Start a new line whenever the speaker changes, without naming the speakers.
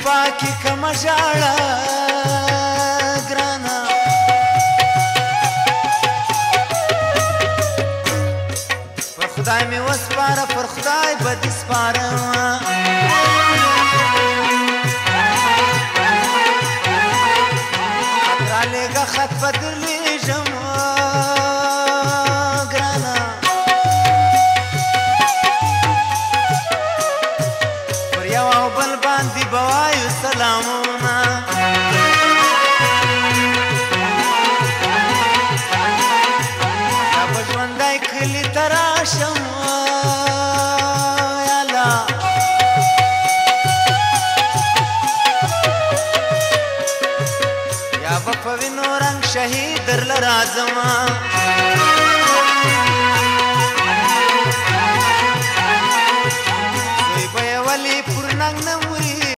پاکي کمه ژاړه ګرانه پر خدای مې وسپاره پر خدای به دې سپارمه خط رالېږه خط به درلېږم ګرانه پر یو او بل باندې به وایو سلامونه دا به ژوندی کلي ته راشم یالا یا به په وینو رنګ شهید درله راځمه زوی به یې ولې پر ننګ نه مري